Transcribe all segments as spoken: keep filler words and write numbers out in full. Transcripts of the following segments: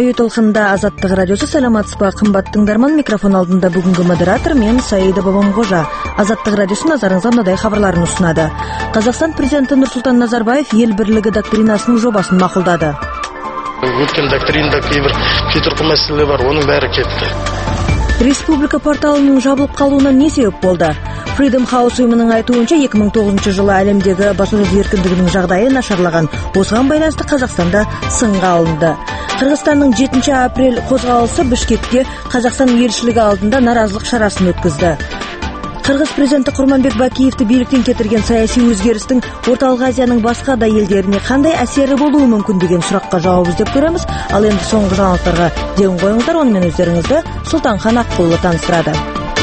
радио толқынында Азаттық радиосы. Саламатсызбы кымбат тыңдарман, микрофон алдында бүгүнкү модератор мен Саида Бабамгожа. Азаттық радиосы назарыңызга мындай кабарларын ұсынады. Қазақстан президенти Нурсултан Назарбаев ел бірлігі доктринасының жобасын мақұлдады. Өткен доктринада кейбір кетірқы мәселелер бар, оның бәрі кетті. Республика порталының жабылып қалуына не себеп болды? Freedom House ұйымының айтуынша эки миң тогузунчу жылы әлемдегі басылым еркіндігінің жағдайы нашарлаған. Осыған байланысты Қазақстанда сынға алынды. Қырғызстанның жетинчи апрель қозғалысы Бишкекте Қазақстан елшілігі алдында наразылық шарасын өткізді. Қырғыз президенті Курманбек Бакиевті биліктен кетірген саяси өзгерістің Орталық Азияның басқа да елдеріне қандай әсері болуы мүмкін деген сұраққа жауап іздеп көреміз. Ал енді соңғы жаңалықтарға ден қойыңыздар, онымен өздеріңізді Сұлтанхан Аққұлы таныстырады.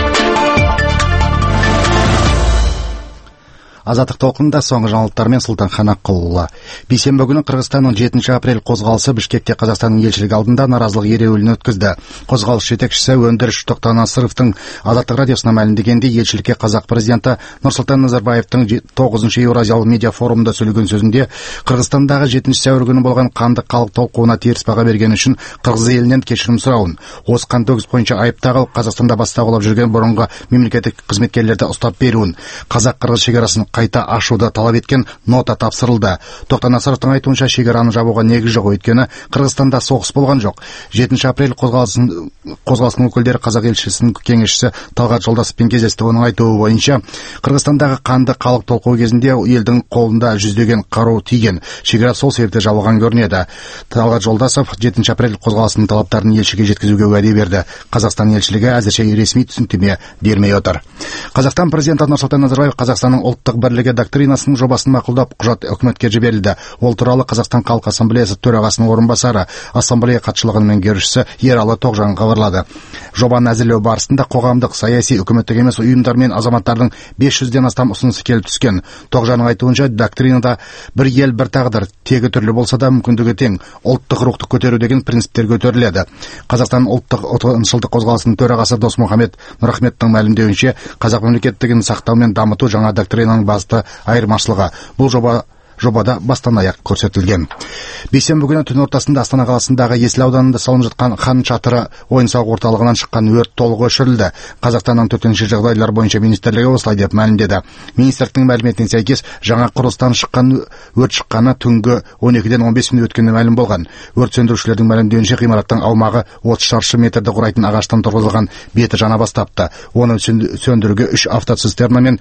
Азаттық толқынында соңғы жаңалықтармен Сұлтанхан Аққұлы. Бейсенбі күні Қырғызстанның жетинчи апрель қозғалысы Бишкекте Қазақстанның елшілігі алдында наразылық ереуілін өткізді. Қозғалыс жетекшісі Өндіріш Тоқтанасыровтың Азаттық радиосына мәлімдегенде, елшілікке қазақ президенті Нурсултан Назарбаевтың тогузунчу Еуразиялық медиа форумында сөйлеген сөзінде Қырғызстандағы жетинчи сәуір күні болған қанды халық толқуына теріс баға берген үшін Қырғыз елінен кешірім сұрауын, осы қантөгіс бойынша айып тағылып Қазақстанда басталып жүрген бұрынғы мемлекеттік қызметкерлерді ұстап беруін, қазақ-қырғыз шекарасын қайта ашуды талап еткен нота тапсырылды. Тоқтанасыровтың айтуынша, шекараны жабуға негіз жоқ, өйткені Қырғызстанда соғыс болған жоқ. жетинчи апрель қозғалысының қозғалысының өкілдері қазақ елшісінің кеңесшісі Талғат Жолдасовпен кездесті. Оның айтуы бойынша, Қырғызстандағы қанды халық толқуы кезінде елдің қолында жүздеген қару тиген. Шекара сол себепті жабылған көрінеді. Талғат Жолдасов жетинчи апрель қозғалысының талаптарын елшіге жеткізуге уәде берді. Қазақстан елшілігі әзірше ресми түсініктеме бермей отыр. Қазақстан президенті Нурсултан Назарбаев Қазақстанның ұлттық бірлігі доктринасының жобасын мақұлдап, құжат үкіметке жіберілді. Ол туралы Қазақстан Халық Ассамблеясы төрағасының орынбасары, ассамблея хатшылығының меңгерушісі Ералы Тоғжан хабарлады. Жобаны әзірлеу барысында қоғамдық, саяси, үкіметтік емес ұйымдар мен азаматтардың бес жүзден астам ұсынысы келіп түскен. Тоғжанның айтуынша, доктринада бір ел бір тағдыр, тегі түрлі болса да мүмкіндігі тең, ұлттық рухты көтеру деген принциптер көтеріледі. Қазақстан ұлттық ұлтшылдық қозғалысының төрағасы Досмұхамед Нұрахметтің мәлімдеуінше, қазақ мемлекеттігін сақтау мен дамыту жаңа доктринаның басты айырмашылығы. Бұл жоба жобада бастан аяқ көрсетілген. Бейсенбі күні түн ортасында Астана қаласындағы Есіл ауданында салынып жатқан Хан Шатыры ойын-сауық орталығынан шыққан өрт толық өшірілді. Қазақстанның төтенше жағдайлар бойынша министрлігі осылай деп мәлімдеді. Министрліктің мәліметіне сәйкес, жаңа құрылыстан шыққан өрт шыққаны түнгі он екіден он бес минут өткенде мәлім болған. Өрт сөндірушілердің мәлімдеуінше, ғимараттың аумағы отыз шаршы метрді құрайтын ағаштан тұрғызылған беті жана бастапты. Оны сөндіруге үш автоцистерна мен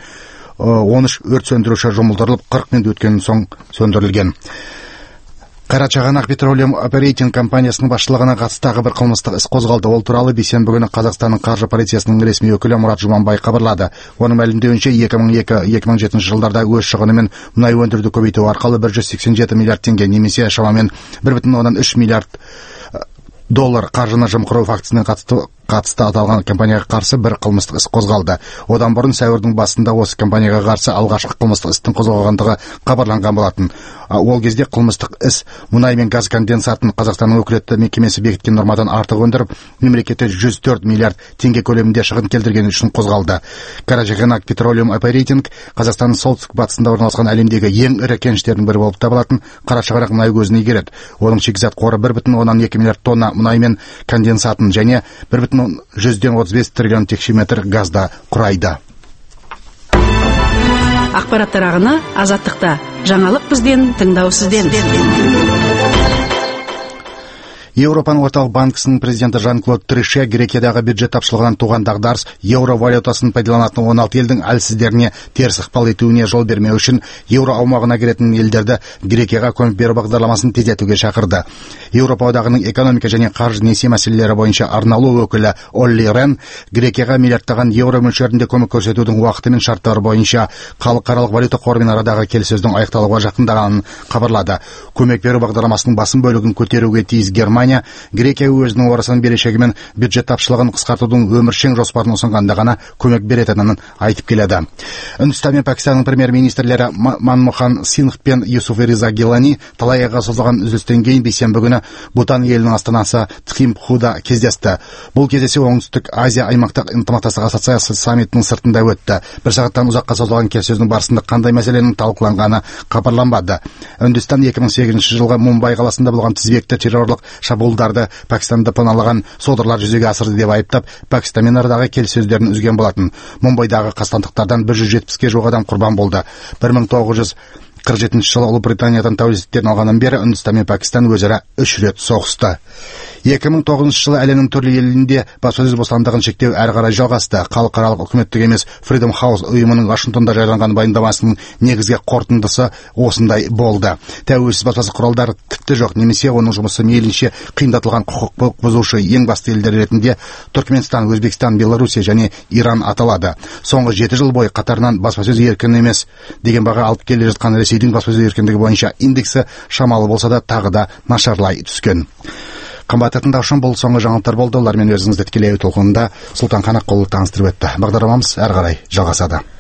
он үш өрт сөндіруші жұмылдырылып, қырық минут өткен соң сөндірілген. Қарачағанақ Petroleum Operating компаниясының басшылығына қатысты бір қылмыстық іс қозғалды. Ол туралы бейсенбі күні Қазақстанның қаржы полициясының ресми өкілі Мұрат Жұманбай хабарлады. Оның мәлімдеуінше, екі мың екі - екі мың жетінші жылдарда өз шығынымен мұнай өндіруді көбейту арқылы бір жүз сексен жеті миллиард теңге, немесе шамамен бір бүтін оннан үш миллиард доллар қаржыны жымқыру фактісіне қатысты қатысты аталған компанияға қарсы бір қылмыстық іс қозғалды. Одан бұрын сәуірдің басында осы компанияға қарсы алғашқы қылмыстық істің қозғалғандығы хабарланған болатын. Ол кезде қылмыстық іс мұнай мен газ конденсатын Қазақстанның өкілетті мекемесі бекіткен нормадан артық өндіріп, мемлекетке жүз төрт миллиард теңге көлемінде шығын келтіргені үшін қозғалды. Қарачағанақ Petroleum Operating Қазақстанның солтүстік батысында орналасқан әлемдегі ең ірі кеніштердің бірі болып табылатын Қарашығанақ мұнай көзін игереді. Оның шикізат қоры бір бүтін оннан екі миллиард тонна мұнай мен конденсатын және бір бүтін жүзден отыз бес триллион текше метр газда құрайды. Ақпараттар ағыны Азаттықта. Жаңалық бізден, тыңдау сізден. Еуропаның орталық банкісінің президенті Жан-Клод Трише Грекиядағы бюджет тапшылығынан туған дағдарыс еуро валютасын пайдаланатын он алты елдің әлсіздеріне теріс ықпал етуіне жол бермеу үшін еуро аумағына кіретін елдерді Грекияға көмек беру бағдарламасын тездетуге шақырды. Еуропа одағының экономика және қаржы несие мәселелері бойынша арналу өкілі Олли Рен Грекияға миллиардтаған еуро мөлшерінде көмек көрсетудің уақыты мен шарттары бойынша халықаралық валюта қорымен арадағы келіссөздің аяқталуға жақындағанын хабарлады. Көмек беру бағдарламасының басым бөлігін көтеруге тиіс Германия Грекия өзінің орасан берешегі мен бюджет тапшылығын қысқартудың өміршең жоспарын ұсынғанда ғана көмек беретінін айтып келеді. Үндістан мен Пәкістанның премьер-министрлері Манмохан Сингх пен Юсуф Риза Гилани талай айға созылған үзілістен кейін бейсенбі күні Бутан елінің астанасы Тхимпхуда кездесті. Бұл кездесу Оңтүстік Азия аймақтық ынтымақтастық ассоциациясы саммитінің сыртында өтті. Bir сағаттан ұзаққа созылған келіссөздің барысында қандай мәселенің талқыланғаны хабарланбады. Үндістан екі мың сегізінші жылғы Мумбай қаласында болған тізбекті террорлық шабуылдарды Пәкістанды паналаған содырлар жүзеге асырды деп айыптап, Пәкістанмен арадағы келіссөздерін үзген болатын. Мумбайдағы қастандықтардан бір жүз жетпіске жуық адам құрбан болды. бір мың тоғыз жүз қырық жетінші жылы Ұлыбританиядан тәуелсіздіктерін алғаннан бері Үндістан мен Пәкістан өзара үш рет соғысты. екі мың тоғызыншы жылы әлемнің түрлі елінде баспасөз бостандығын шектеу әрі қарай жалғасты. Халықаралық үкіметтік емес Freedom House ұйымының Вашингтонда жарияланған баяндамасының негізгі қорытындысы осындай болды. Тәуелсіз баспасөз құралдары тіпті жоқ, немесе оның жұмысы мейлінше қиындатылған құқық бұзушы ең басты елдер ретінде Түркменстан, Өзбекстан, Белоруссия және Иран аталады. Соңғы жеті жыл бойы қатарынан баспасөз еркін емес деген баға алып келе жатқан Ресейдің баспасөз еркіндігі бойынша индексі шамалы болса да тағы да нашарлай түскен. Қымбатты тыңдаушым, бұл соңғы жаңалықтар болды. Олармен өзіңізді тікелей толқынында Сұлтан Қанақұлы таныстырып өтті. Бағдарламамыз әрі қарай жалғасады.